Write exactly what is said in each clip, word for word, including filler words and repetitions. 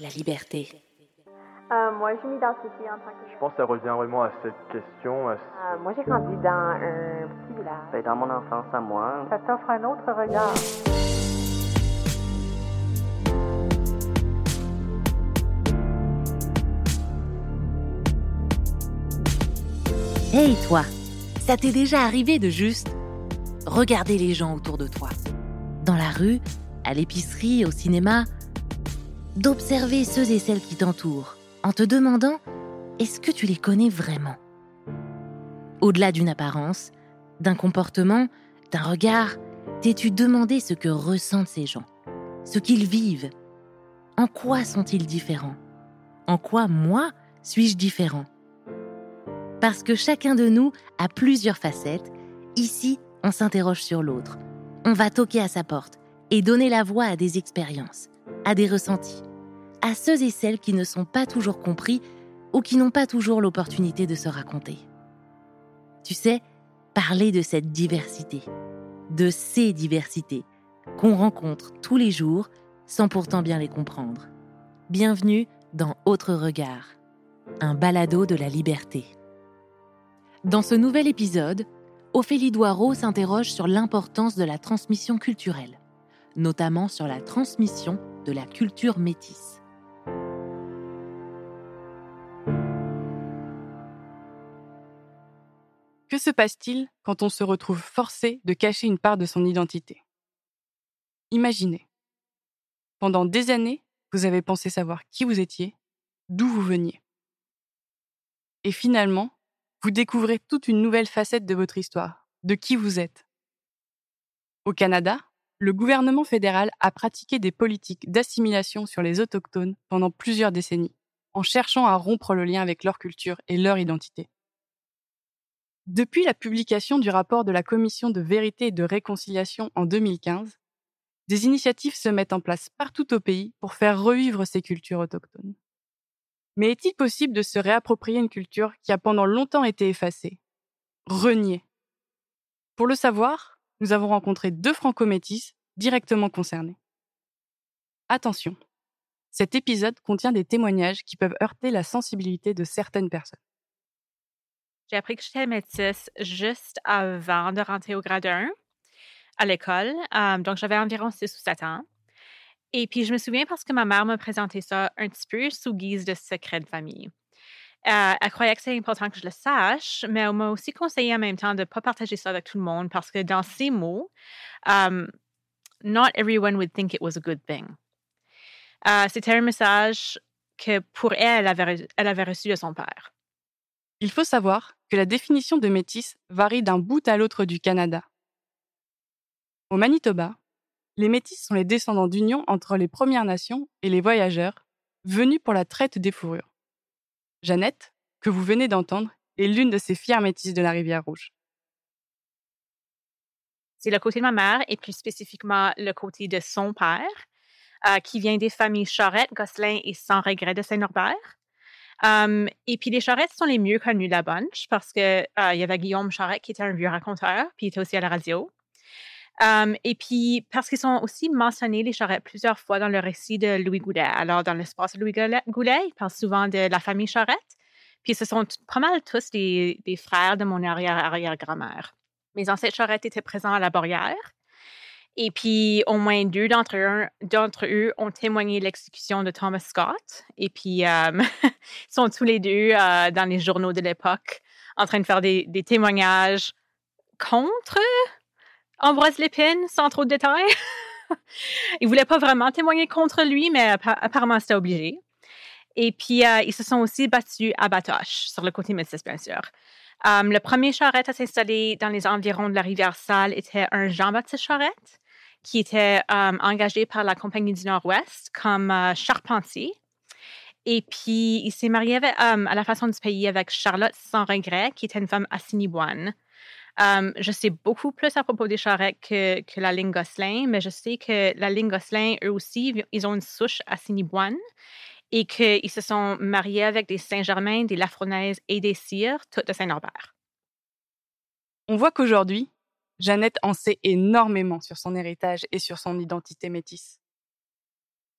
la liberté. Euh, moi, je m'identifie en tant que... Je pense que ça revient vraiment à cette question. À ce... euh, moi, j'ai grandi dans un petit village. Ben, dans mon enfance à moi. Ça t'offre un autre regard. Hey toi, ça t'est déjà arrivé de juste regarder les gens autour de toi, dans la rue, à l'épicerie, au cinéma, d'observer ceux et celles qui t'entourent, en te demandant est-ce que tu les connais vraiment ? Au-delà d'une apparence, d'un comportement, d'un regard, t'es-tu demandé ce que ressentent ces gens, ce qu'ils vivent ? En quoi sont-ils différents ? En quoi, moi, suis-je différent ? Parce que chacun de nous a plusieurs facettes, ici, on s'interroge sur l'autre. On va toquer à sa porte et donner la voix à des expériences, à des ressentis, à ceux et celles qui ne sont pas toujours compris ou qui n'ont pas toujours l'opportunité de se raconter. Tu sais, parler de cette diversité, de ces diversités, qu'on rencontre tous les jours sans pourtant bien les comprendre. Bienvenue dans Autre Regard, un balado de la liberté. Dans ce nouvel épisode, Ophélie Doireau s'interroge sur l'importance de la transmission culturelle, notamment sur la transmission de la culture métisse. Que se passe-t-il quand on se retrouve forcé de cacher une part de son identité ? Imaginez, pendant des années, vous avez pensé savoir qui vous étiez, d'où vous veniez. Et finalement, vous découvrez toute une nouvelle facette de votre histoire, de qui vous êtes. Au Canada, le gouvernement fédéral a pratiqué des politiques d'assimilation sur les autochtones pendant plusieurs décennies, en cherchant à rompre le lien avec leur culture et leur identité. Depuis la publication du rapport de la Commission de vérité et de réconciliation en deux mille quinze, des initiatives se mettent en place partout au pays pour faire revivre ces cultures autochtones. Mais est-il possible de se réapproprier une culture qui a pendant longtemps été effacée, reniée ? Pour le savoir, nous avons rencontré deux franco-métis directement concernés. Attention, cet épisode contient des témoignages qui peuvent heurter la sensibilité de certaines personnes. J'ai appris que j'étais métisse juste avant de rentrer au grade un à l'école. Euh, donc, j'avais environ six ou sept ans. Et puis, je me souviens parce que ma mère me présentait ça un petit peu sous guise de secret de famille. Euh, elle croyait que c'était important que je le sache, mais elle m'a aussi conseillé en même temps de ne pas partager ça avec tout le monde parce que dans ses mots, um, not everyone would think it was a good thing. Euh, c'était un message que pour elle, elle avait, elle avait reçu de son père. Il faut savoir que la définition de métis varie d'un bout à l'autre du Canada. Au Manitoba, les métis sont les descendants d'union entre les Premières Nations et les voyageurs venus pour la traite des fourrures. Jeannette, que vous venez d'entendre, est l'une de ces fières métisses de la Rivière-Rouge. C'est le côté de ma mère et plus spécifiquement le côté de son père, euh, qui vient des familles Charette, Gosselin et Sans Regret de Saint-Norbert. Um, et puis, les Charrettes sont les mieux connus de la bunch parce qu'il euh, y avait Guillaume Charette qui était un vieux raconteur, puis il était aussi à la radio. Um, et puis, parce qu'ils sont aussi mentionnés, les Charrettes, plusieurs fois dans le récit de Louis Goulet. Alors, dans l'espace de Louis Goulet, il parle souvent de la famille Charette. Puis, ce sont t- pas mal tous des, des frères de mon arrière-arrière-grand-mère. Mes ancêtres Charette étaient présents à la Borrière. Et puis, au moins deux d'entre eux, d'entre eux ont témoigné de l'exécution de Thomas Scott. Et puis, euh, ils sont tous les deux euh, dans les journaux de l'époque en train de faire des, des témoignages contre Ambroise Lépine, sans trop de détails. Ils ne voulaient pas vraiment témoigner contre lui, mais apparemment, c'était obligé. Et puis, euh, ils se sont aussi battus à Batoche, sur le côté métis, bien sûr. Um, le premier Charette à s'installer dans les environs de la Rivière-Sale était un Jean-Baptiste Charette, qui était um, engagé par la Compagnie du Nord-Ouest comme uh, charpentier. Et puis, il s'est marié avec, um, à la façon du pays avec Charlotte Sans Regret, qui était une femme assiniboine. Um, je sais beaucoup plus à propos des Charrettes que, que la ligne Gosselin, mais je sais que la ligne Gosselin, eux aussi, ils ont une souche assiniboine et qu'ils se sont mariés avec des Saint-Germain, des Lafronaises et des Cires, toutes de Saint-Norbert. On voit qu'aujourd'hui, Jeannette en sait énormément sur son héritage et sur son identité métisse.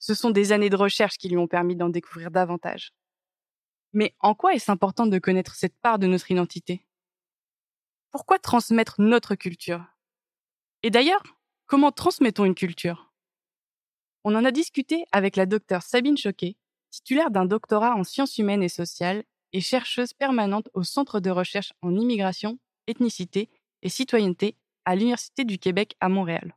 Ce sont des années de recherche qui lui ont permis d'en découvrir davantage. Mais en quoi est-ce important de connaître cette part de notre identité ? Pourquoi transmettre notre culture ? Et d'ailleurs, comment transmettons une culture ? On en a discuté avec la docteure Sabine Choquet, titulaire d'un doctorat en sciences humaines et sociales et chercheuse permanente au Centre de recherche en immigration, ethnicité et citoyenneté à l'Université du Québec à Montréal.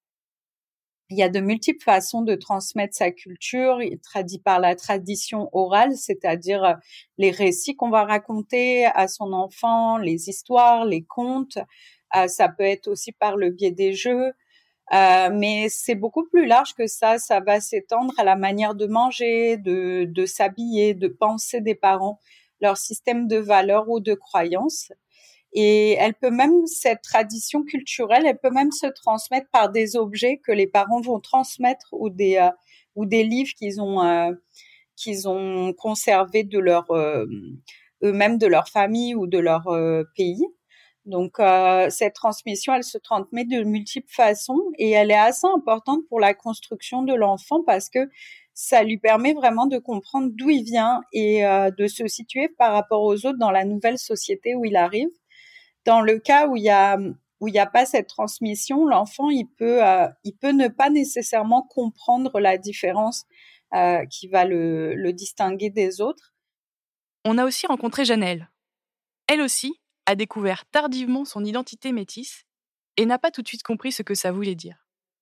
Il y a de multiples façons de transmettre sa culture, traduit par la tradition orale, c'est-à-dire les récits qu'on va raconter à son enfant, les histoires, les contes. Euh, ça peut être aussi par le biais des jeux, euh, mais c'est beaucoup plus large que ça. Ça va s'étendre à la manière de manger, de, de s'habiller, de penser des parents, leur système de valeurs ou de croyances. Et elle peut même, cette tradition culturelle, elle peut même se transmettre par des objets que les parents vont transmettre ou des euh, ou des livres qu'ils ont euh, qu'ils ont conservés de leur euh, eux-mêmes, de leur famille ou de leur euh, pays. Donc euh, cette transmission, elle se transmet de multiples façons et elle est assez importante pour la construction de l'enfant parce que ça lui permet vraiment de comprendre d'où il vient et euh, de se situer par rapport aux autres dans la nouvelle société où il arrive. Dans le cas où il y a où il y a pas cette transmission, l'enfant il peut euh, il peut ne pas nécessairement comprendre la différence euh, qui va le, le distinguer des autres. On a aussi rencontré Janelle. Elle aussi a découvert tardivement son identité métisse et n'a pas tout de suite compris ce que ça voulait dire.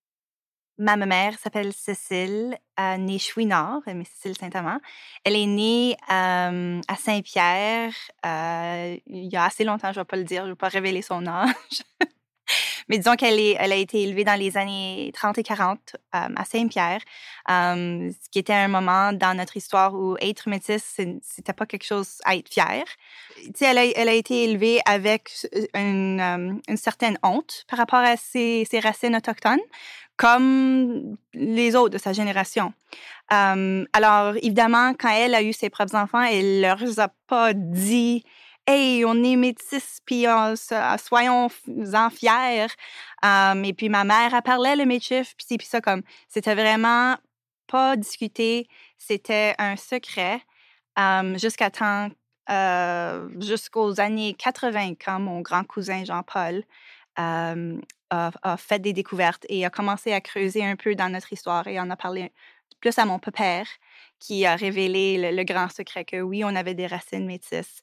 Ma mère s'appelle Cécile, euh, née Chouinard, mais Cécile Saint-Amand. Elle est née euh, à Saint-Pierre euh, il y a assez longtemps, je ne vais pas le dire, je ne vais pas révéler son âge. Mais disons qu'elle est, elle a été élevée dans les années trente et quarante euh, à Saint-Pierre, euh, ce qui était un moment dans notre histoire où être métisse, c'était pas quelque chose à être fier. Tu sais, elle a, elle a été élevée avec une, euh, une certaine honte par rapport à ses, ses racines autochtones, comme les autres de sa génération. Euh, alors, évidemment, quand elle a eu ses propres enfants, elle leur a pas dit « Hey, on est métis, puis euh, soyons-en fiers. Um, » Et puis, ma mère, elle parlait le métis, puis c'est puis ça, comme, c'était vraiment pas discuté, c'était un secret um, jusqu'à temps, euh, jusqu'aux années quatre-vingt, quand mon grand cousin Jean-Paul um, a, a fait des découvertes et a commencé à creuser un peu dans notre histoire et en a parlé plus à mon père qui a révélé le, le grand secret que oui, on avait des racines métisses.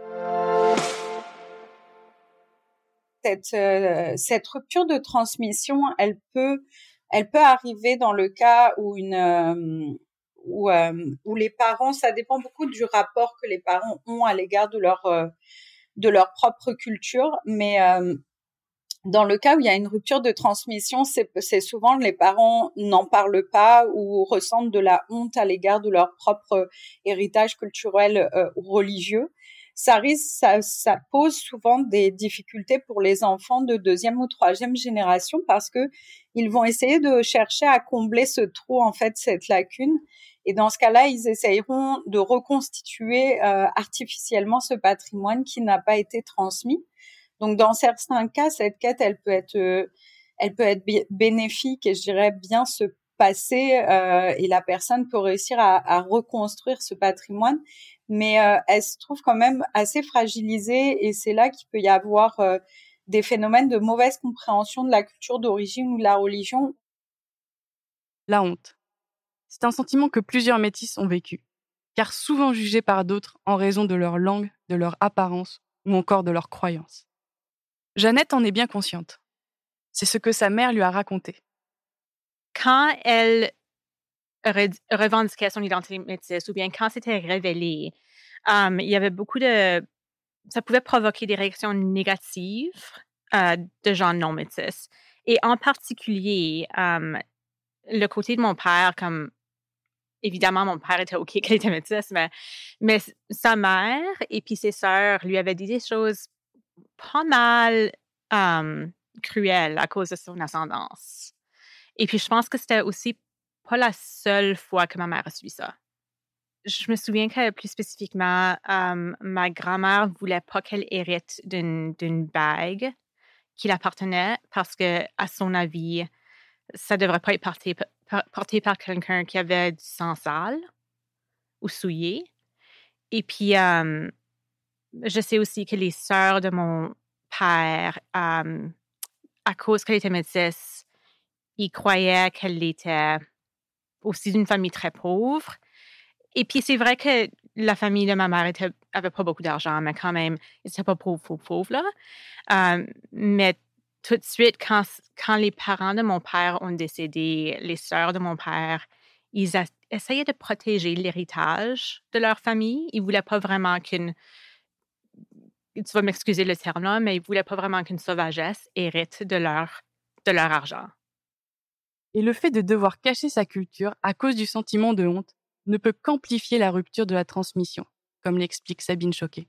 Cette, euh, cette rupture de transmission, elle peut, elle peut arriver dans le cas où une, euh, où, euh, où les parents, ça dépend beaucoup du rapport que les parents ont à l'égard de leur, euh, de leur propre culture, mais euh, dans le cas où il y a une rupture de transmission, c'est, c'est souvent les parents n'en parlent pas ou ressentent de la honte à l'égard de leur propre héritage culturel euh, ou religieux. Ça risque, ça, ça pose souvent des difficultés pour les enfants de deuxième ou troisième génération parce que ils vont essayer de chercher à combler ce trou, en fait, cette lacune. Et dans ce cas-là, ils essayeront de reconstituer euh, artificiellement ce patrimoine qui n'a pas été transmis. Donc, dans certains cas, cette quête, elle peut être, euh, elle peut être bénéfique et je dirais bien se passer euh, et la personne peut réussir à, à reconstruire ce patrimoine, mais euh, elle se trouve quand même assez fragilisée et c'est là qu'il peut y avoir euh, des phénomènes de mauvaise compréhension de la culture d'origine ou de la religion. La honte. C'est un sentiment que plusieurs métis ont vécu, car souvent jugés par d'autres en raison de leur langue, de leur apparence ou encore de leurs croyances. Jeannette en est bien consciente. C'est ce que sa mère lui a raconté. Quand elle re- revendiquait son identité métisse ou bien quand c'était révélé, um, il y avait beaucoup de... Ça pouvait provoquer des réactions négatives euh, de gens non métis. Et en particulier, um, le côté de mon père, comme... Évidemment, mon père était OK qu'elle était métisse, mais, mais sa mère et puis ses sœurs lui avaient dit des choses pas mal um, cruelles à cause de son ascendance. Et puis, je pense que c'était aussi pas la seule fois que ma mère a subi ça. Je me souviens que, plus spécifiquement, um, ma grand-mère voulait pas qu'elle hérite d'une, d'une bague qui l'appartenait parce que, à son avis, ça devrait pas être porté p- por- porté par quelqu'un qui avait du sang sale ou souillé. Et puis, euh, je sais aussi que les sœurs de mon père, euh, à cause qu'elle était métisse, ils croyaient qu'elle était aussi d'une famille très pauvre. Et puis, c'est vrai que la famille de ma mère était, avait pas beaucoup d'argent, mais quand même, ils n'étaient pas pauvres, pauvres, pauvres, là. Euh, mais tout de suite, quand, quand les parents de mon père ont décédé, les sœurs de mon père, ils a- essayaient de protéger l'héritage de leur famille. Ils voulaient pas vraiment qu'une, tu vas m'excuser le terme là, mais ils voulaient pas vraiment qu'une sauvagesse hérite de leur, de leur argent. Et le fait de devoir cacher sa culture à cause du sentiment de honte ne peut qu'amplifier la rupture de la transmission, comme l'explique Sabine Choquet.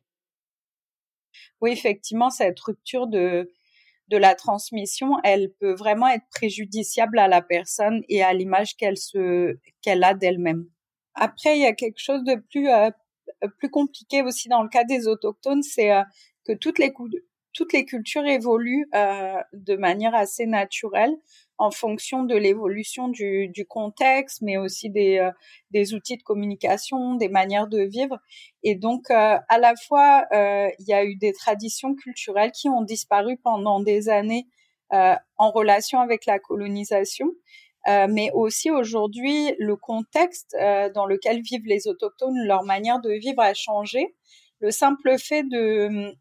Oui, effectivement, cette rupture de, de la transmission, elle peut vraiment être préjudiciable à la personne et à l'image qu'elle se, qu'elle a d'elle-même. Après, il y a quelque chose de plus, euh, plus compliqué aussi dans le cas des autochtones, c'est euh, que toutes les, cou- toutes les cultures évoluent euh, de manière assez naturelle en fonction de l'évolution du, du contexte, mais aussi des, euh, des outils de communication, des manières de vivre. Et donc, euh, à la fois, euh, il y a eu des traditions culturelles qui ont disparu pendant des années euh, en relation avec la colonisation, euh, mais aussi aujourd'hui, le contexte euh, dans lequel vivent les autochtones, leur manière de vivre a changé. Le simple fait de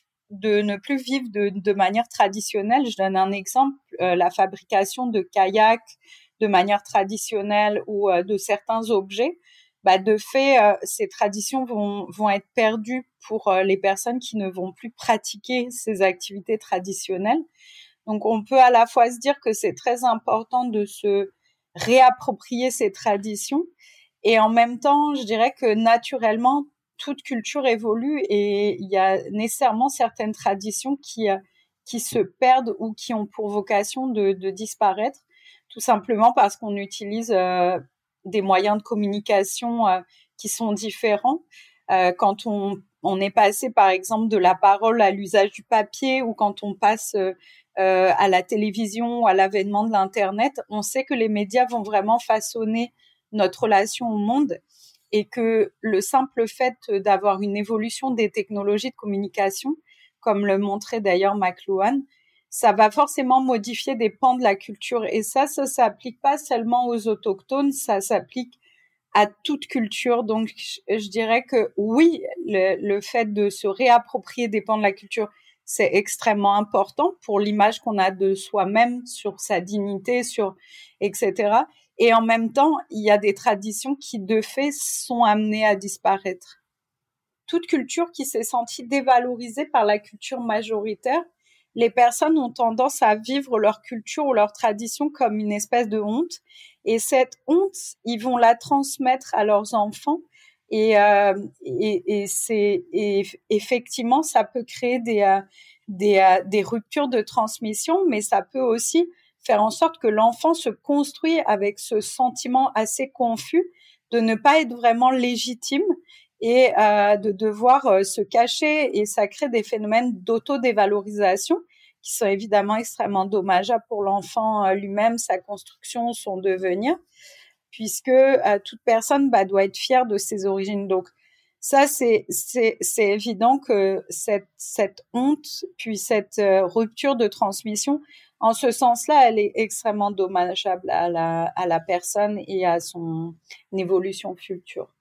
de ne plus vivre de, de manière traditionnelle. Je donne un exemple, euh, la fabrication de kayaks de manière traditionnelle ou euh, de certains objets. Bah, de fait, euh, ces traditions vont, vont être perdues pour euh, les personnes qui ne vont plus pratiquer ces activités traditionnelles. Donc, on peut à la fois se dire que c'est très important de se réapproprier ces traditions et en même temps, je dirais que naturellement, toute culture évolue et il y a nécessairement certaines traditions qui, euh, qui se perdent ou qui ont pour vocation de, de disparaître, tout simplement parce qu'on utilise euh, des moyens de communication euh, qui sont différents. Euh, quand on, on est passé, par exemple, de la parole à l'usage du papier ou quand on passe euh, euh, à la télévision ou à l'avènement de l'Internet, on sait que les médias vont vraiment façonner notre relation au monde et que le simple fait d'avoir une évolution des technologies de communication, comme le montrait d'ailleurs McLuhan, ça va forcément modifier des pans de la culture. Et ça, ça s'applique pas seulement aux autochtones, ça s'applique à toute culture. Donc, je, je dirais que oui, le, le fait de se réapproprier des pans de la culture, c'est extrêmement important pour l'image qu'on a de soi-même, sur sa dignité, sur et cetera. Et en même temps, il y a des traditions qui, de fait, sont amenées à disparaître. Toute culture qui s'est sentie dévalorisée par la culture majoritaire, les personnes ont tendance à vivre leur culture ou leur tradition comme une espèce de honte. Et cette honte, ils vont la transmettre à leurs enfants. Et, euh, et, et, c'est, et effectivement, ça peut créer des, euh, des, euh, des ruptures de transmission, mais ça peut aussi faire en sorte que l'enfant se construit avec ce sentiment assez confus de ne pas être vraiment légitime et euh, de devoir euh, se cacher, et ça crée des phénomènes d'autodévalorisation qui sont évidemment extrêmement dommageables pour l'enfant euh, lui-même, sa construction, son devenir, puisque euh, toute personne bah, doit être fière de ses origines. Donc ça, c'est, c'est, c'est évident que cette, cette honte, puis cette euh, rupture de transmission, en ce sens-là, elle est extrêmement dommageable à la, à la personne et à son évolution future.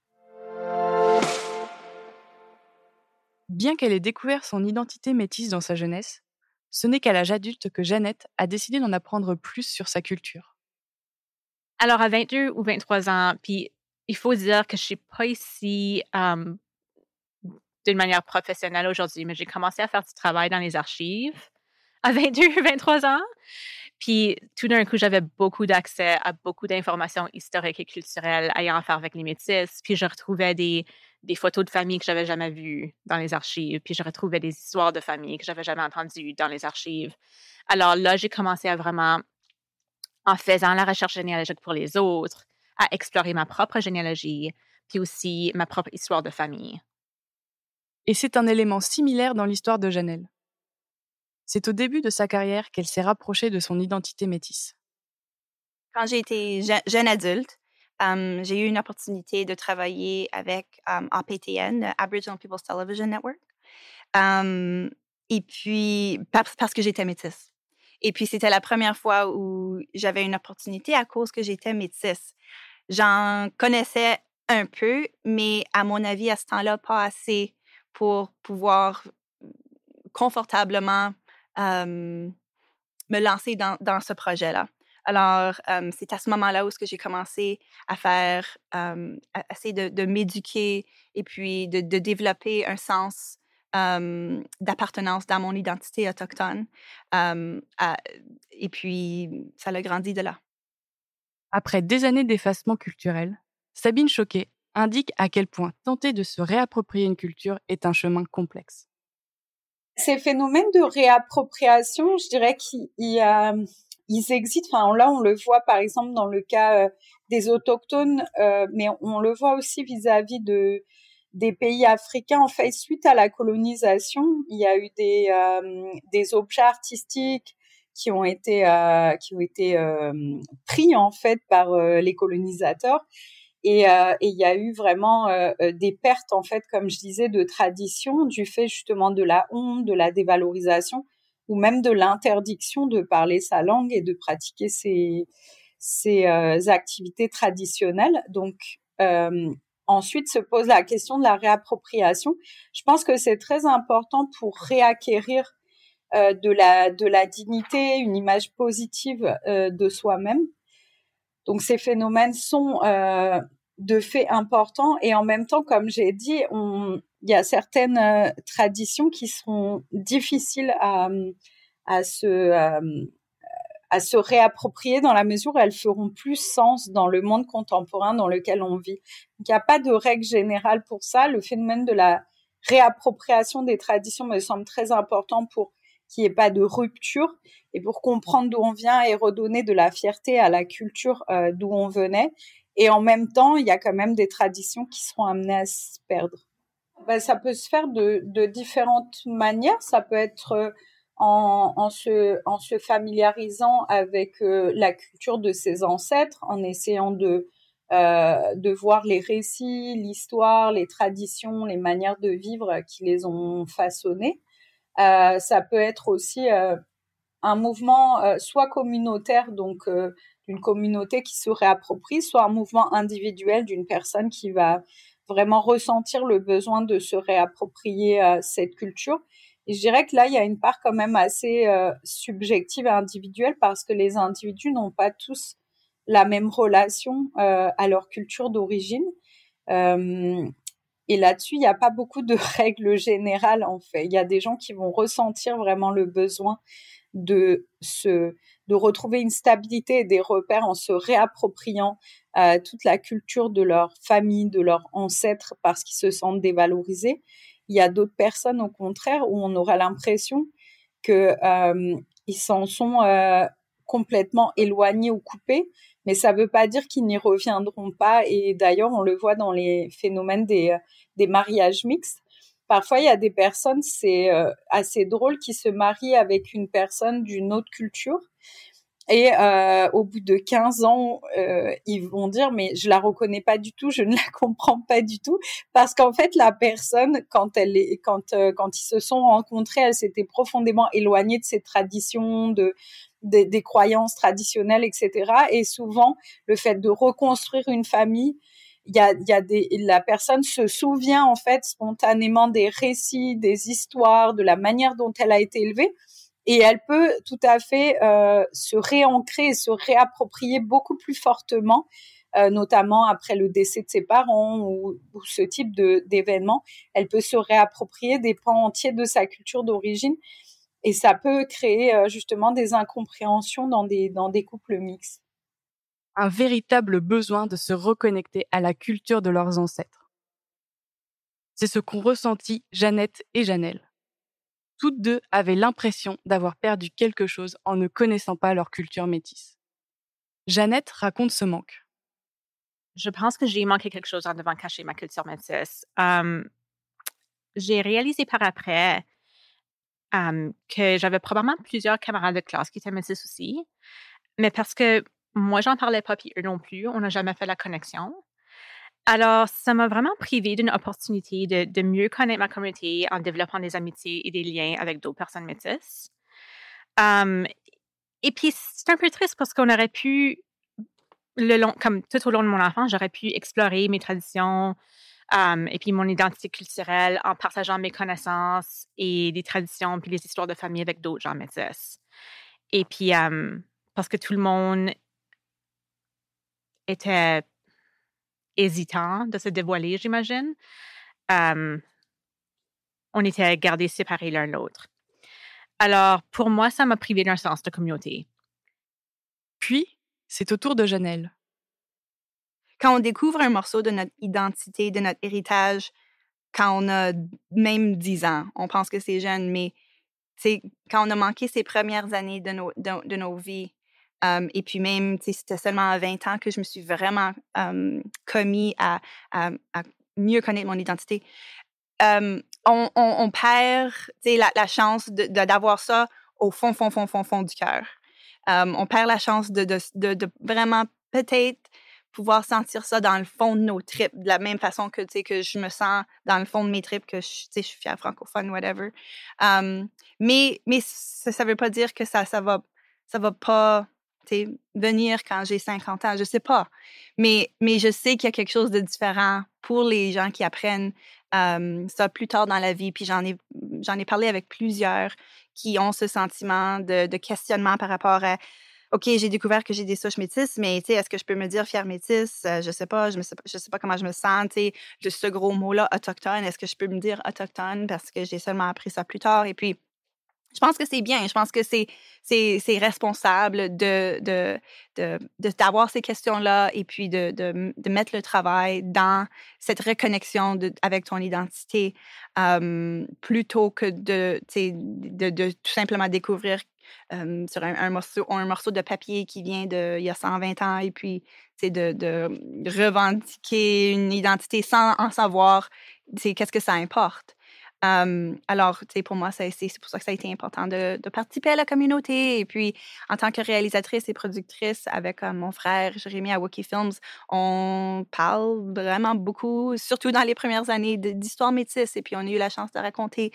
Bien qu'elle ait découvert son identité métisse dans sa jeunesse, ce n'est qu'à l'âge adulte que Jeannette a décidé d'en apprendre plus sur sa culture. Alors, à vingt-deux ou vingt-trois ans, puis il faut dire que je ne suis pas ici um, d'une manière professionnelle aujourd'hui, mais j'ai commencé à faire du travail dans les archives à vingt-deux ou vingt-trois ans. Puis tout d'un coup, j'avais beaucoup d'accès à beaucoup d'informations historiques et culturelles ayant à faire avec les métis. Puis je retrouvais des, des photos de famille que j'avais jamais vues dans les archives. Puis je retrouvais des histoires de famille que j'avais jamais entendues dans les archives. Alors là, j'ai commencé à vraiment, en faisant la recherche généalogique pour les autres, à explorer ma propre généalogie, puis aussi ma propre histoire de famille. Et c'est un élément similaire dans l'histoire de Janelle. C'est au début de sa carrière qu'elle s'est rapprochée de son identité métisse. Quand j'ai été je- jeune adulte, um, j'ai eu une opportunité de travailler avec um, A P T N, le Aboriginal People's Television Network. Um, et puis, parce, parce que j'étais métisse. Et puis, c'était la première fois où j'avais une opportunité à cause que j'étais métisse. J'en connaissais un peu, mais à mon avis, à ce temps-là, pas assez pour pouvoir confortablement um, me lancer dans, dans ce projet-là. Alors, um, c'est à ce moment-là où j'ai commencé à faire, um, à essayer de, de m'éduquer et puis de, de développer un sens um, d'appartenance dans mon identité autochtone. Um, à, et puis, ça l'a grandi de là. Après des années d'effacement culturel, Sabine Choquet indique à quel point tenter de se réapproprier une culture est un chemin complexe. Ces phénomènes de réappropriation, je dirais qu'ils euh, ils existent. Enfin, là, on le voit par exemple dans le cas euh, des autochtones, euh, mais on le voit aussi vis-à-vis de des pays africains. En fait, suite à la colonisation, il y a eu des euh, des objets artistiques qui ont été euh, qui ont été euh, pris en fait par euh, les colonisateurs. Et euh, et il y a eu vraiment euh, des pertes, en fait, comme je disais, de tradition, du fait justement de la honte, de la dévalorisation, ou même de l'interdiction de parler sa langue et de pratiquer ses, ses euh, activités traditionnelles. Donc, euh, ensuite se pose la question de la réappropriation. Je pense que c'est très important pour réacquérir euh, de la, de la dignité, une image positive euh, de soi-même. Donc ces phénomènes sont euh, de fait importants et en même temps, comme j'ai dit, on, il y a certaines euh, traditions qui sont difficiles à, à se euh, à se réapproprier dans la mesure où elles feront plus sens dans le monde contemporain dans lequel on vit. Donc il n'y a pas de règle générale pour ça. Le phénomène de la réappropriation des traditions me semble très important pour qu'il n'y ait pas de rupture et pour comprendre d'où on vient et redonner de la fierté à la culture euh, d'où on venait. Et en même temps, il y a quand même des traditions qui seront amenées à se perdre. Ben, ça peut se faire de, de différentes manières. Ça peut être euh, en, en, se, en se familiarisant avec euh, la culture de ses ancêtres, en essayant de, euh, de voir les récits, l'histoire, les traditions, les manières de vivre qui les ont façonnés. Euh, ça peut être aussi euh, un mouvement euh, soit communautaire, donc euh, d'une communauté qui se réapproprie, soit un mouvement individuel d'une personne qui va vraiment ressentir le besoin de se réapproprier euh, cette culture. Et je dirais que là, il y a une part quand même assez euh, subjective et individuelle parce que les individus n'ont pas tous la même relation euh, à leur culture d'origine. Euh, Et là-dessus, il n'y a pas beaucoup de règles générales, en fait. Il y a des gens qui vont ressentir vraiment le besoin de se, de retrouver une stabilité et des repères en se réappropriant euh, toute la culture de leur famille, de leurs ancêtres, parce qu'ils se sentent dévalorisés. Il y a d'autres personnes, au contraire, où on aura l'impression que euh, ils s'en sont euh, complètement éloignés ou coupés, mais ça ne veut pas dire qu'ils n'y reviendront pas. Et d'ailleurs, on le voit dans les phénomènes des, des mariages mixtes. Parfois, il y a des personnes, c'est euh, assez drôle, qui se marient avec une personne d'une autre culture. Et euh, au bout de quinze ans, euh, ils vont dire « mais je la reconnais pas du tout, je ne la comprends pas du tout ». Parce qu'en fait, la personne, quand, elle est, quand, euh, quand ils se sont rencontrés, elle s'était profondément éloignée de ses traditions, de, de, des croyances traditionnelles, et cetera. Et souvent, le fait de reconstruire une famille, il y a, il y a des, la personne se souvient en fait spontanément des récits, des histoires, de la manière dont elle a été élevée. Et elle peut tout à fait euh, se réancrer et se réapproprier beaucoup plus fortement, euh, notamment après le décès de ses parents ou, ou ce type de, d'événement. Elle peut se réapproprier des pans entiers de sa culture d'origine et ça peut créer euh, justement des incompréhensions dans des, dans des couples mixtes. Un véritable besoin de se reconnecter à la culture de leurs ancêtres. C'est ce qu'ont ressenti Jeannette et Janelle. Toutes deux avaient l'impression d'avoir perdu quelque chose en ne connaissant pas leur culture métisse. Jeannette raconte ce manque. Je pense que j'ai manqué quelque chose en devant cacher ma culture métisse. Um, j'ai réalisé par après um, que j'avais probablement plusieurs camarades de classe qui étaient métis aussi, mais parce que moi, j'en parlais pas, puis eux non plus. On n'a jamais fait la connexion. Alors, ça m'a vraiment privée d'une opportunité de, de mieux connaître ma communauté en développant des amitiés et des liens avec d'autres personnes métisses. Um, et puis, c'est un peu triste parce qu'on aurait pu, le long, comme tout au long de mon enfance, j'aurais pu explorer mes traditions um, et puis mon identité culturelle en partageant mes connaissances et des traditions puis les histoires de famille avec d'autres gens métis. Et puis, um, parce que tout le monde était hésitant de se dévoiler, j'imagine, um, on était gardés séparés l'un de l'autre. Alors, pour moi, ça m'a privé d'un sens de communauté. Puis, c'est au tour de Janelle. Quand on découvre un morceau de notre identité, de notre héritage, quand on a même dix ans, on pense que c'est jeune, mais quand on a manqué ces premières années de nos, de, de nos vies, um, et puis même, c'était seulement à vingt ans que je me suis vraiment um, commis à, à, à mieux connaître mon identité. Um, on, on, on perd la, la chance de, de, d'avoir ça au fond, fond, fond, fond, fond du cœur. Um, on perd la chance de, de, de, de vraiment peut-être pouvoir sentir ça dans le fond de nos tripes, de la même façon que, que je me sens dans le fond de mes tripes, que je, je suis fière francophone, whatever. Um, mais mais ça ne veut pas dire que ça ça va, ça va pas venir quand j'ai cinquante ans, je sais pas. Mais, mais je sais qu'il y a quelque chose de différent pour les gens qui apprennent um, ça plus tard dans la vie. Puis j'en ai, j'en ai parlé avec plusieurs qui ont ce sentiment de, de questionnement par rapport à OK, j'ai découvert que j'ai des souches métisses, mais est-ce que je peux me dire fière métisse? Euh, je sais pas, je ne sais, sais pas comment je me sens. De ce gros mot-là, autochtone, est-ce que je peux me dire autochtone parce que j'ai seulement appris ça plus tard? Et puis, je pense que c'est bien. Je pense que c'est, c'est, c'est responsable de, de, de, de, d'avoir ces questions-là et puis de, de, de mettre le travail dans cette reconnexion de, avec ton identité um, plutôt que de, de, de tout simplement découvrir Um, sur un, un, morceau, un morceau de papier qui vient d'il y a cent vingt ans et puis de, de revendiquer une identité sans en savoir qu'est-ce que ça importe. Um, alors, pour moi, ça, c'est, c'est pour ça que ça a été important de, de participer à la communauté. Et puis, en tant que réalisatrice et productrice avec uh, mon frère Jérémy à Wookie Films, on parle vraiment beaucoup, surtout dans les premières années, de, d'histoires métisses. Et puis, on a eu la chance de raconter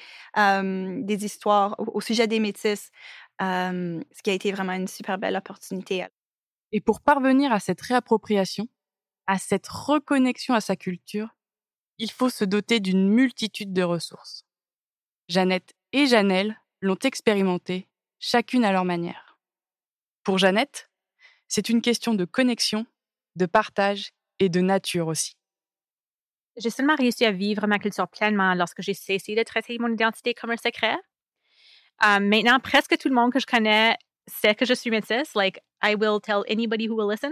um, des histoires au, au sujet des métis. Um, ce qui a été vraiment une super belle opportunité. Et pour parvenir à cette réappropriation, à cette reconnexion à sa culture, il faut se doter d'une multitude de ressources. Jeannette et Janelle l'ont expérimenté, chacune à leur manière. Pour Jeannette, c'est une question de connexion, de partage et de nature aussi. J'ai seulement réussi à vivre ma culture pleinement lorsque j'ai cessé de traiter mon identité comme un secret. Um, maintenant, presque tout le monde que je connais sait que je suis métisse. Like, I will tell anybody who will listen.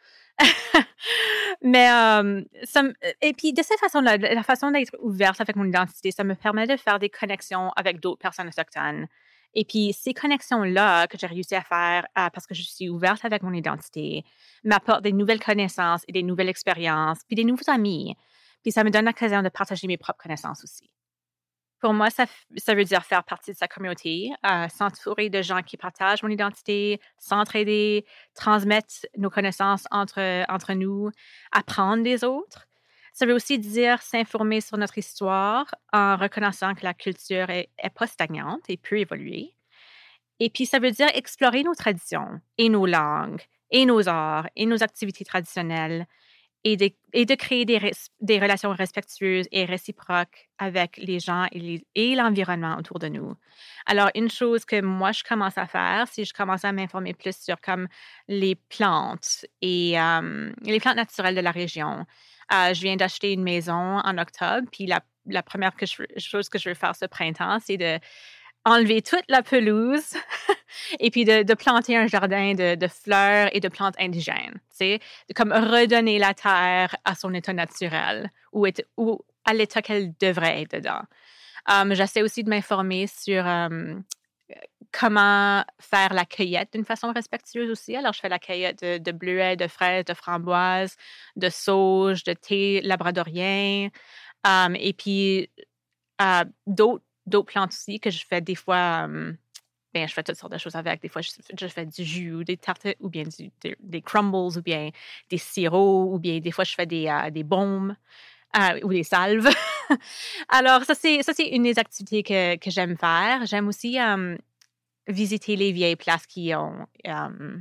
Mais, um, ça me, et puis, de cette façon-là, la façon d'être ouverte avec mon identité, ça me permet de faire des connexions avec d'autres personnes autochtones. Et puis, ces connexions-là que j'ai réussi à faire uh, parce que je suis ouverte avec mon identité m'apportent des nouvelles connaissances et des nouvelles expériences, puis des nouveaux amis. Puis, ça me donne l'occasion de partager mes propres connaissances aussi. Pour moi, ça, ça veut dire faire partie de sa communauté, euh, s'entourer de gens qui partagent mon identité, s'entraider, transmettre nos connaissances entre, entre nous, apprendre des autres. Ça veut aussi dire s'informer sur notre histoire en reconnaissant que la culture est, est pas stagnante et peut évoluer. Et puis, ça veut dire explorer nos traditions et nos langues et nos arts et nos activités traditionnelles et de, et de créer des, res, des relations respectueuses et réciproques avec les gens et, les, et l'environnement autour de nous. Alors, une chose que moi, je commence à faire, si je commence à m'informer plus sur comme les plantes et um, les plantes naturelles de la région. Uh, je viens d'acheter une maison en octobre, puis la, la première que je, chose que je veux faire ce printemps, c'est de enlever toute la pelouse et puis de, de planter un jardin de, de fleurs et de plantes indigènes, tu sais, de comme redonner la terre à son état naturel ou, est, ou à l'état qu'elle devrait être dedans. Um, j'essaie aussi de m'informer sur um, comment faire la cueillette d'une façon respectueuse aussi. Alors, je fais la cueillette de, de bleuets, de fraises, de framboises, de sauge, de thé labradorien um, et puis uh, d'autres d'autres plantes aussi que je fais des fois um, ben, je fais toutes sortes de choses avec. Des fois, je, je fais du jus ou des tartes ou bien du, des, des crumbles ou bien des sirops ou bien des fois, je fais des, euh, des baumes euh, ou des salves. Alors, ça, c'est, ça, c'est une des activités que, que j'aime faire. J'aime aussi euh, visiter les vieilles places qui ont... Euh,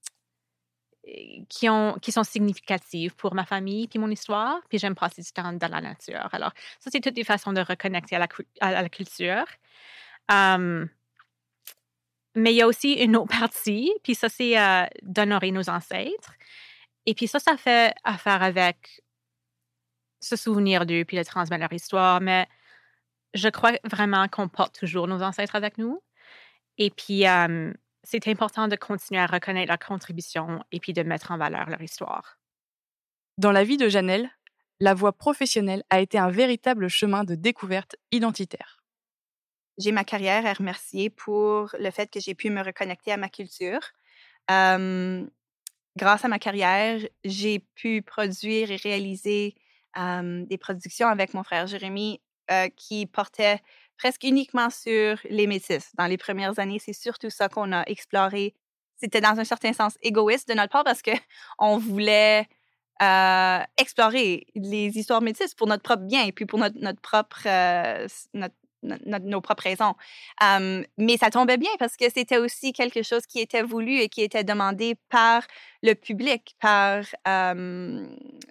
qui, ont, qui sont significatives pour ma famille puis mon histoire, puis j'aime passer du temps dans la nature. Alors, ça, c'est toutes des façons de reconnecter à la, à la culture. Um, mais il y a aussi une autre partie, puis ça, c'est euh, d'honorer nos ancêtres. Et puis ça, ça fait affaire avec se souvenir d'eux puis de transmettre leur histoire, mais je crois vraiment qu'on porte toujours nos ancêtres avec nous. Et puis... Um, c'est important de continuer à reconnaître leur contribution et puis de mettre en valeur leur histoire. Dans la vie de Janelle, la voie professionnelle a été un véritable chemin de découverte identitaire. J'ai ma carrière à remercier pour le fait que j'ai pu me reconnecter à ma culture. Euh, grâce à ma carrière, j'ai pu produire et réaliser euh, des productions avec mon frère Jérémy euh, qui portaient presque uniquement sur les métis. Dans les premières années, c'est surtout ça qu'on a exploré. C'était dans un certain sens égoïste de notre part parce qu'on voulait euh, explorer les histoires métisses pour notre propre bien et puis pour notre, notre propre, euh, notre, notre, nos propres raisons. Um, mais ça tombait bien parce que c'était aussi quelque chose qui était voulu et qui était demandé par le public, par um,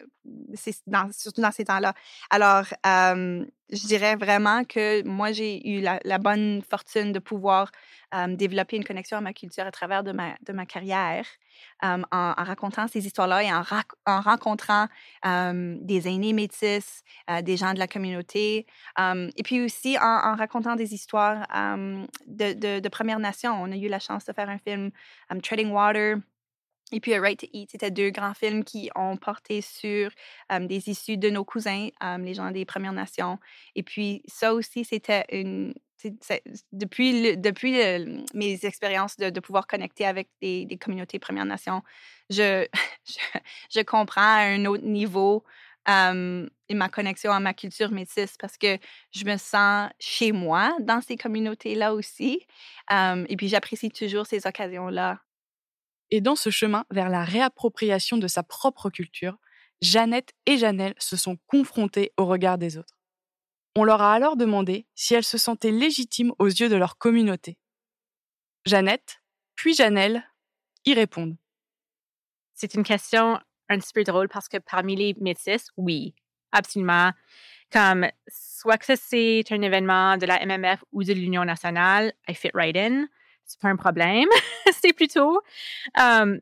c'est dans, surtout dans ces temps-là. Alors, um, je dirais vraiment que moi, j'ai eu la, la bonne fortune de pouvoir um, développer une connexion à ma culture à travers de ma, de ma carrière um, en, en racontant ces histoires-là et en, rac- en rencontrant um, des aînés métis, uh, des gens de la communauté, um, et puis aussi en, en racontant des histoires um, de, de, de Premières Nations. On a eu la chance de faire un film, um, Treading Water, et puis A Right to Eat, c'était deux grands films qui ont porté sur um, des issues de nos cousins, um, les gens des Premières Nations. Et puis ça aussi, c'était une... C'est, c'est, depuis le, depuis le, mes expériences de, de pouvoir connecter avec des, des communautés Premières Nations, je, je, je comprends à un autre niveau um, ma connexion à ma culture métisse parce que je me sens chez moi dans ces communautés-là aussi. Um, et puis j'apprécie toujours ces occasions-là. Et dans ce chemin vers la réappropriation de sa propre culture, Jeannette et Janelle se sont confrontées au regard des autres. On leur a alors demandé si elles se sentaient légitimes aux yeux de leur communauté. Jeannette, puis Janelle, y répondent. C'est une question un petit peu drôle parce que parmi les métis, oui, absolument. Comme, soit que c'est un événement de la M M F ou de l'Union nationale, I fit right in. C'est pas un problème. C'est plutôt um,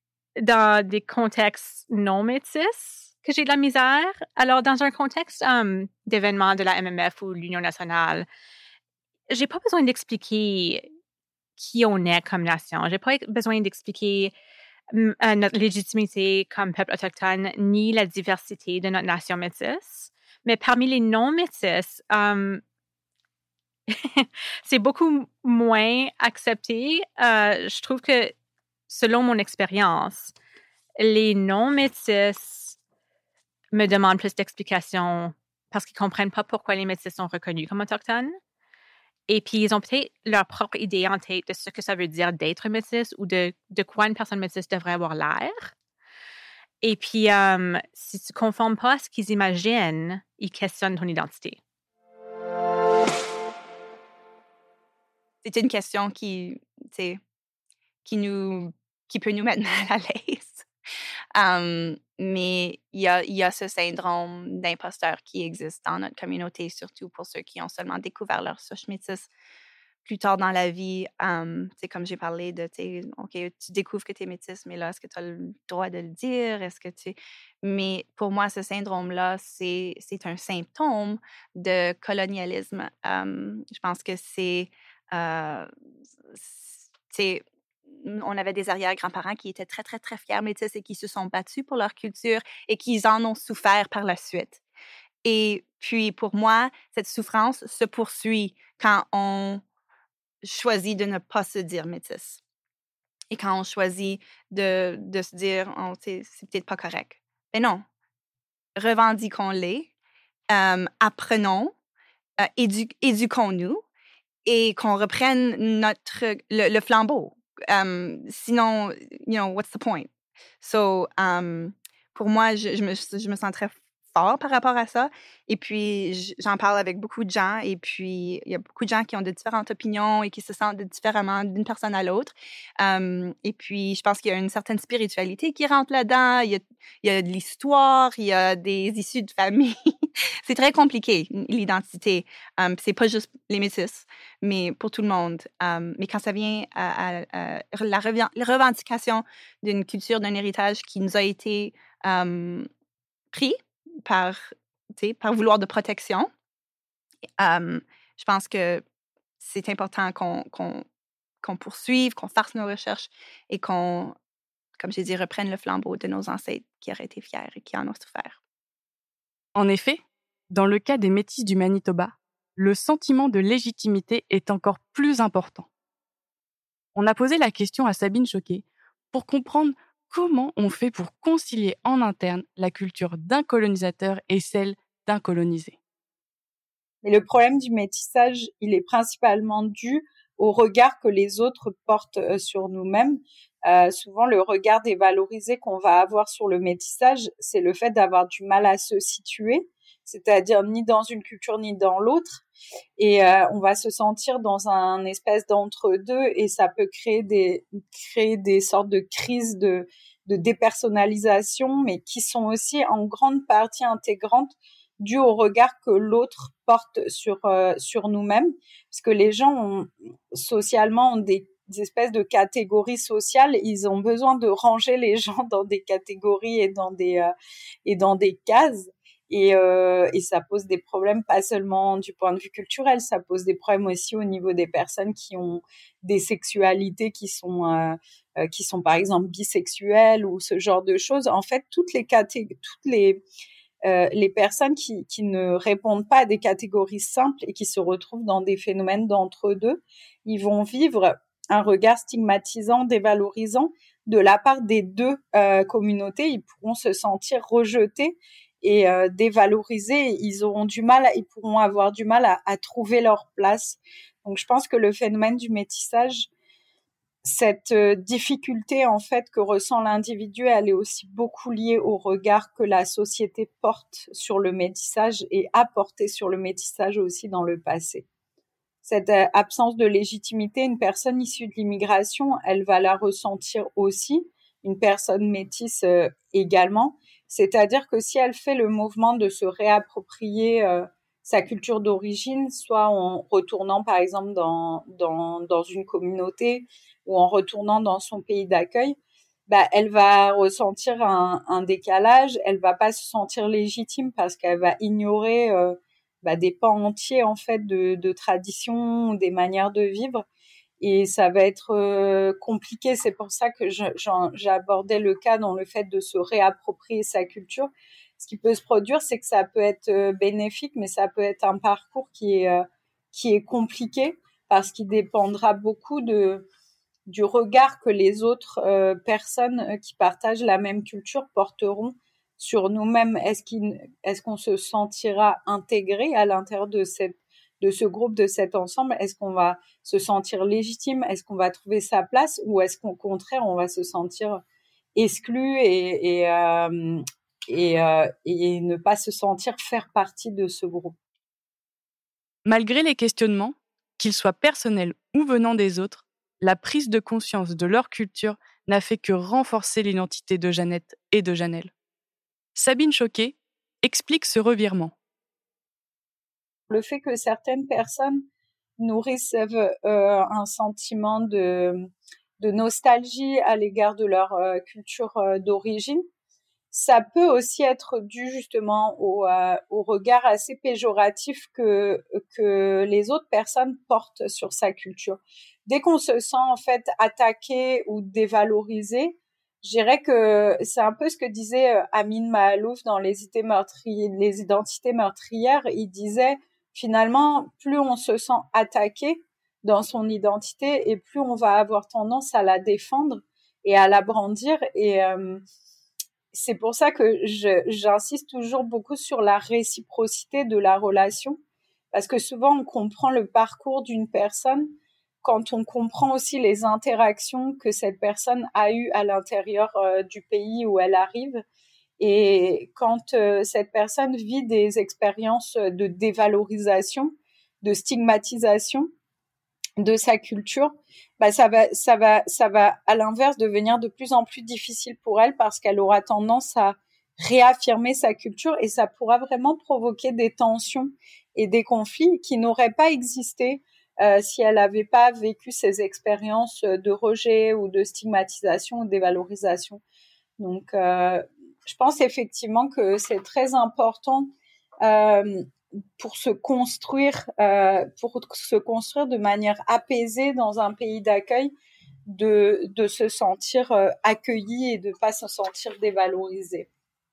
dans des contextes non métis que j'ai de la misère. Alors, dans un contexte um, d'événement de la M M F ou l'Union nationale, j'ai pas besoin d'expliquer qui on est comme nation. J'ai pas besoin d'expliquer um, notre légitimité comme peuple autochtone ni la diversité de notre nation métisse. Mais parmi les non-métis, um, c'est beaucoup moins accepté. Euh, je trouve que, selon mon expérience, les non-métis me demandent plus d'explications parce qu'ils ne comprennent pas pourquoi les métis sont reconnus comme autochtones. Et puis, ils ont peut-être leur propre idée en tête de ce que ça veut dire d'être métis ou de, de quoi une personne métisse devrait avoir l'air. Et puis, um, si tu ne conformes pas à ce qu'ils imaginent, ils questionnent ton identité. C'est une question qui, qui, nous, qui peut nous mettre mal à l'aise. Um, mais il y a, y a ce syndrome d'imposteur qui existe dans notre communauté, surtout pour ceux qui ont seulement découvert leur souche métisse plus tard dans la vie. Um, comme j'ai parlé de, OK, tu découvres que tu es métisse, mais là, est-ce que tu as le droit de le dire? Est-ce que tu... Mais pour moi, ce syndrome-là, c'est, c'est un symptôme de colonialisme. Um, je pense que c'est... Euh, c'est on avait des arrière-grands-parents qui étaient très, très, très fiers métis et qui se sont battus pour leur culture et qui en ont souffert par la suite. Et puis, pour moi, cette souffrance se poursuit quand on choisit de ne pas se dire métis. Et quand on choisit de, de se dire oh, c'est, c'est peut-être pas correct. Mais non. Revendiquons-les, euh, apprenons, euh, édu- éduquons-nous et qu'on reprenne notre le, le flambeau. Um, sinon, you know, what's the point? So, um, pour moi, je, je, me, je me sens très fort par rapport à ça. Et puis, j'en parle avec beaucoup de gens. Et puis, il y a beaucoup de gens qui ont de différentes opinions et qui se sentent différemment d'une personne à l'autre. Um, et puis, je pense qu'il y a une certaine spiritualité qui rentre là-dedans. Il y a, il y a de l'histoire, il y a des issues de famille. C'est très compliqué, l'identité. Um, c'est pas juste les métis, mais pour tout le monde. Um, mais quand ça vient à, à, à la, rev- la revendication d'une culture, d'un héritage qui nous a été um, pris par, par vouloir de protection, um, je pense que c'est important qu'on, qu'on, qu'on poursuive, qu'on fasse nos recherches et qu'on, comme j'ai dit, reprenne le flambeau de nos ancêtres qui auraient été fiers et qui en ont souffert. En effet, dans le cas des Métis du Manitoba, le sentiment de légitimité est encore plus important. On a posé la question à Sabine Choquet pour comprendre comment on fait pour concilier en interne la culture d'un colonisateur et celle d'un colonisé. Mais le problème du métissage, il est principalement dû au regard que les autres portent sur nous-mêmes. Euh, souvent, le regard dévalorisé qu'on va avoir sur le métissage, c'est le fait d'avoir du mal à se situer, c'est-à-dire ni dans une culture ni dans l'autre. Et euh, on va se sentir dans un espèce d'entre-deux et ça peut créer des, créer des sortes de crises de, de dépersonnalisation, mais qui sont aussi en grande partie intégrantes dues au regard que l'autre porte sur, euh, sur nous-mêmes. Parce que les gens ont, socialement ont des des espèces de catégories sociales, ils ont besoin de ranger les gens dans des catégories et dans des euh, et dans des cases et euh, et ça pose des problèmes pas seulement du point de vue culturel, ça pose des problèmes aussi au niveau des personnes qui ont des sexualités qui sont euh, euh, qui sont par exemple bisexuelles ou ce genre de choses. En fait, toutes les catégories, toutes les Euh, les personnes qui, qui ne répondent pas à des catégories simples et qui se retrouvent dans des phénomènes d'entre-deux, ils vont vivre un regard stigmatisant, dévalorisant de la part des deux euh, communautés. Ils pourront se sentir rejetés et euh, dévalorisés. Ils auront du mal, ils pourront avoir du mal à, à trouver leur place. Donc, je pense que le phénomène du métissage, cette euh, difficulté en fait que ressent l'individu, elle est aussi beaucoup liée au regard que la société porte sur le métissage et a porté sur le métissage aussi dans le passé. Cette euh, absence de légitimité, une personne issue de l'immigration, elle va la ressentir aussi, une personne métisse euh, également. C'est-à-dire que si elle fait le mouvement de se réapproprier euh, sa culture d'origine, soit en retournant par exemple dans, dans, dans une communauté ou en retournant dans son pays d'accueil, bah, elle va ressentir un, un décalage, elle va pas se sentir légitime parce qu'elle va ignorer euh, bah, des pans entiers en fait de, de traditions, des manières de vivre, et ça va être euh, compliqué. C'est pour ça que je, j'ai abordé le cas dans le fait de se réapproprier sa culture. Ce qui peut se produire, c'est que ça peut être euh, bénéfique, mais ça peut être un parcours qui est euh, qui est compliqué parce qu'il dépendra beaucoup de du regard que les autres euh, personnes qui partagent la même culture porteront sur nous-mêmes. Est-ce qu'il, est-ce qu'on se sentira intégré à l'intérieur de cette, de ce groupe, de cet ensemble? Est-ce qu'on va se sentir légitime? Est-ce qu'on va trouver sa place? Ou est-ce qu'au contraire, on va se sentir exclu et, et, euh, et, euh, et ne pas se sentir faire partie de ce groupe? Malgré les questionnements, qu'ils soient personnels ou venant des autres, la prise de conscience de leur culture n'a fait que renforcer l'identité de Jeannette et de Janelle. Sabine Choquet explique ce revirement. Le fait que certaines personnes nourrissent euh, un sentiment de, de nostalgie à l'égard de leur euh, culture euh, d'origine, ça peut aussi être dû justement au, euh, au regard assez péjoratif que, que les autres personnes portent sur sa culture. Dès qu'on se sent en fait attaqué ou dévalorisé, je dirais que c'est un peu ce que disait Amin Mahalouf dans les idées meurtrières, les identités meurtrières. Il disait finalement, plus on se sent attaqué dans son identité et plus on va avoir tendance à la défendre et à la brandir. Et euh, c'est pour ça que je, j'insiste toujours beaucoup sur la réciprocité de la relation, Parce que souvent, on comprend le parcours d'une personne quand on comprend aussi les interactions que cette personne a eues à l'intérieur euh, du pays où elle arrive. Et quand euh, cette personne vit des expériences de dévalorisation, de stigmatisation de sa culture, bah ça va, ça va, ça va à l'inverse devenir de plus en plus difficile pour elle parce qu'elle aura tendance à réaffirmer sa culture et ça pourra vraiment provoquer des tensions et des conflits qui n'auraient pas existé euh, si elle n'avait pas vécu ces expériences de rejet ou de stigmatisation ou de dévalorisation. Donc, euh, je pense effectivement que c'est très important euh, pour se construire, euh, pour se construire de manière apaisée dans un pays d'accueil, de, de se sentir euh, accueilli et de pas se sentir dévalorisé.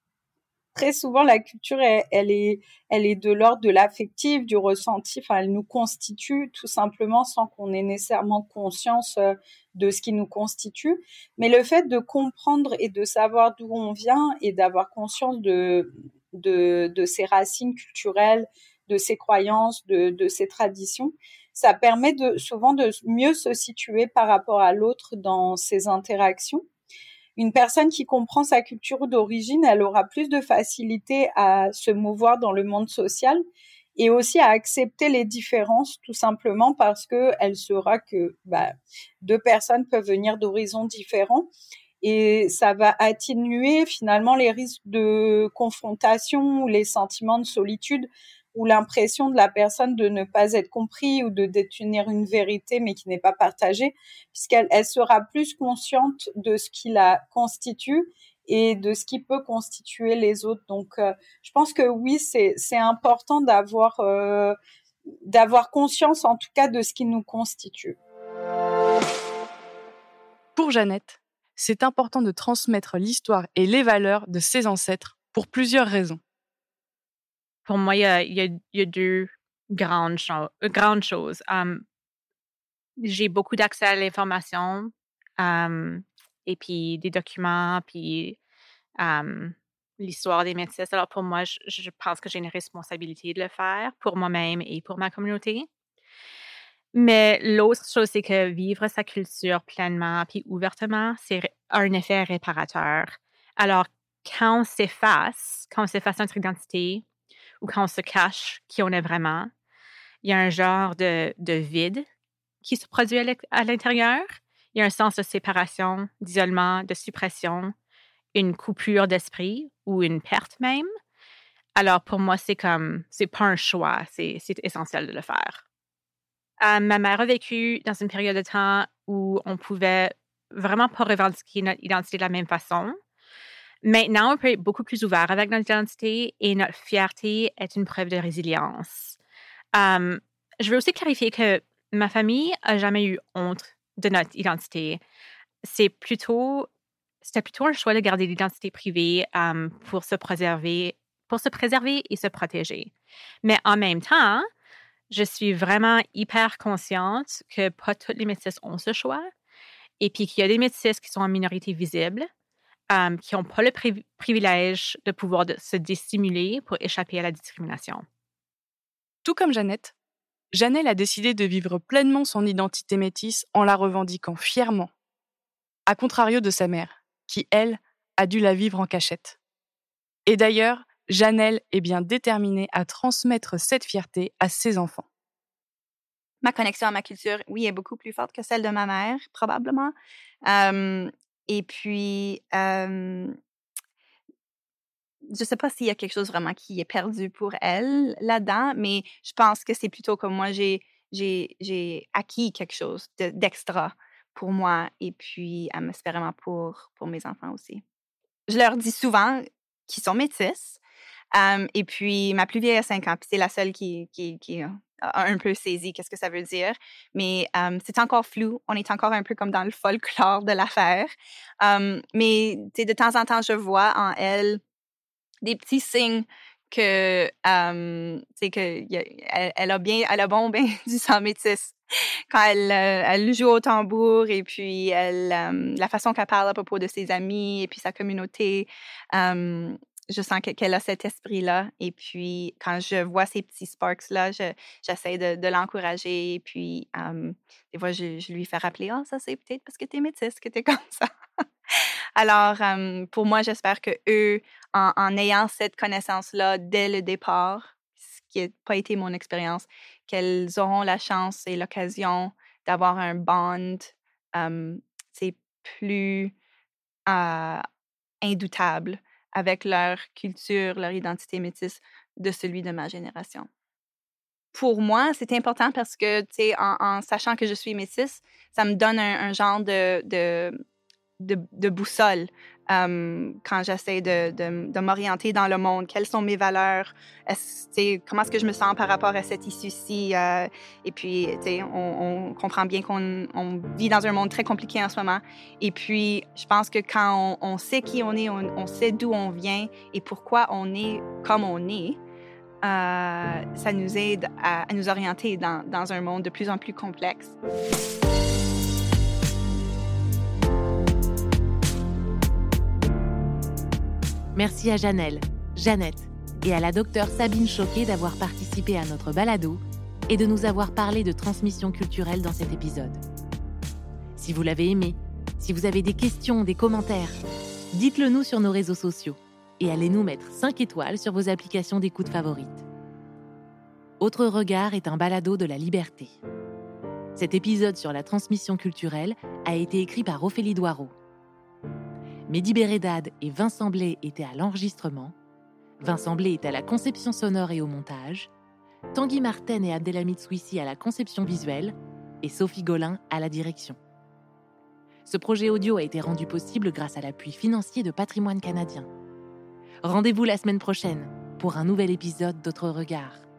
Très souvent, la culture, elle, elle est, elle est de l'ordre de l'affectif, du ressenti. Enfin, elle nous constitue tout simplement sans qu'on ait nécessairement conscience euh, de ce qui nous constitue. Mais le fait de comprendre et de savoir d'où on vient et d'avoir conscience de, de, de ses racines culturelles, de ses croyances, de, de ses traditions, ça permet de, souvent de mieux se situer par rapport à l'autre dans ses interactions. Une personne qui comprend sa culture d'origine, elle aura plus de facilité à se mouvoir dans le monde social et aussi à accepter les différences, tout simplement parce que elle saura que bah, deux personnes peuvent venir d'horizons différents et ça va atténuer finalement les risques de confrontation ou les sentiments de solitude ou l'impression de la personne de ne pas être compris ou de détenir une vérité mais qui n'est pas partagée, puisqu'elle elle sera plus consciente de ce qui la constitue et de ce qui peut constituer les autres. Donc, euh, je pense que oui, c'est, c'est important d'avoir, euh, d'avoir conscience en tout cas de ce qui nous constitue. Pour Jeannette, c'est important de transmettre l'histoire et les valeurs de ses ancêtres pour plusieurs raisons. Pour moi, il y a, il y a, il y a deux grandes, cho- euh, grandes choses. Um, j'ai beaucoup d'accès à l'information um, et puis des documents, puis um, l'histoire des métis. Alors pour moi, je, je pense que j'ai une responsabilité de le faire pour moi-même et pour ma communauté. Mais l'autre chose, c'est que vivre sa culture pleinement puis ouvertement, c'est un effet réparateur. Alors, quand on s'efface, quand on s'efface notre identité, ou quand on se cache qui on est vraiment, il y a un genre de, de vide qui se produit à l'intérieur. Il y a un sens de séparation, d'isolement, de suppression, une coupure d'esprit ou une perte même. Alors, pour moi, c'est comme, c'est pas un choix, c'est, c'est essentiel de le faire. Euh, ma mère a vécu dans une période de temps où on pouvait vraiment pas revendiquer notre identité de la même façon. Maintenant, on peut être beaucoup plus ouvert avec notre identité et notre fierté est une preuve de résilience. Um, je veux aussi clarifier que ma famille a jamais eu honte de notre identité. C'est plutôt, c'était plutôt un choix de garder l'identité privée um, pour se préserver, pour se préserver et se protéger. Mais en même temps, je suis vraiment hyper consciente que pas toutes les métisses ont ce choix et puis qu'il y a des métisses qui sont en minorité visible. Um, qui n'ont pas le pri- privilège de pouvoir de se dissimuler pour échapper à la discrimination. Tout comme Jeannette, Janelle a décidé de vivre pleinement son identité métisse en la revendiquant fièrement, à contrario de sa mère, qui, elle, a dû la vivre en cachette. Et d'ailleurs, Janelle est bien déterminée à transmettre cette fierté à ses enfants. Ma connexion à ma culture, oui, est beaucoup plus forte que celle de ma mère, probablement. Euh, Et puis, euh, je sais pas s'il y a quelque chose vraiment qui est perdu pour elle là-dedans, mais je pense que c'est plutôt comme moi, j'ai, j'ai, j'ai acquis quelque chose de, d'extra pour moi et puis espérément pour, pour mes enfants aussi. Je leur dis souvent qu'ils sont métis. Um, et puis, ma plus vieille a cinq ans, puis c'est la seule qui, qui, qui a un peu saisi qu'est-ce que ça veut dire. Mais um, c'est encore flou. On est encore un peu comme dans le folklore de l'affaire. Um, mais de temps en temps, je vois en elle des petits signes que, um, que y a, elle, elle a bien, elle a bon ben du sang métis. Quand elle, euh, elle joue au tambour et puis elle, um, la façon qu'elle parle à propos de ses amis et puis sa communauté, um, je sens que- qu'elle a cet esprit-là. Et puis, quand je vois ces petits sparks-là, je- j'essaie de, de l'encourager. Et puis, euh, des fois, je, je lui fais rappeler, ah, ça, c'est peut-être parce que t'es métisse que t'es comme ça. Alors, euh, pour moi, j'espère que eux, en, en ayant cette connaissance-là dès le départ, ce qui n'a pas été mon expérience, qu'elles auront la chance et l'occasion d'avoir un bond, euh, c'est plus euh, indoublable avec leur culture, leur identité métisse de celui de ma génération. Pour moi, c'est important parce que, tu sais, en, en sachant que je suis métisse, ça me donne un, un genre de, de, de, de boussole euh, quand j'essaie de, de, de m'orienter dans le monde. Quelles sont mes valeurs? Est-ce, tu sais, comment est-ce que je me sens par rapport à cette issue-ci? Euh, et puis, tu sais, on, on comprend bien qu'on on vit dans un monde très compliqué en ce moment. Et puis, je pense que quand on, on sait qui on est, on, on sait d'où on vient et pourquoi on est comme on est, euh, ça nous aide à, à nous orienter dans, dans un monde de plus en plus complexe. Merci à Janelle, Jeannette et à la docteure Sabine Choquet d'avoir participé à notre balado et de nous avoir parlé de transmission culturelle dans cet épisode. Si vous l'avez aimé, si vous avez des questions, des commentaires, dites-le nous sur nos réseaux sociaux et allez nous mettre cinq étoiles sur vos applications d'écoute favorites. Autre regard est un balado de la liberté. Cet épisode sur la transmission culturelle a été écrit par Ophélie Doireau. Mehdi Bérédad et Vincent Blais étaient à l'enregistrement, Vincent Blais est à la conception sonore et au montage, Tanguy Marten et Abdelhamid Souissi à la conception visuelle et Sophie Golin à la direction. Ce projet audio a été rendu possible grâce à l'appui financier de Patrimoine canadien. Rendez-vous la semaine prochaine pour un nouvel épisode d'Autre Regard.